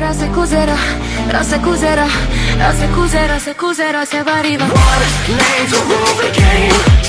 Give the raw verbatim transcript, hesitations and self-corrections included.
cos'era, se cos'era, ra se cos'era, ra se cos'era, se cos'era, se arriva. One name to overcame.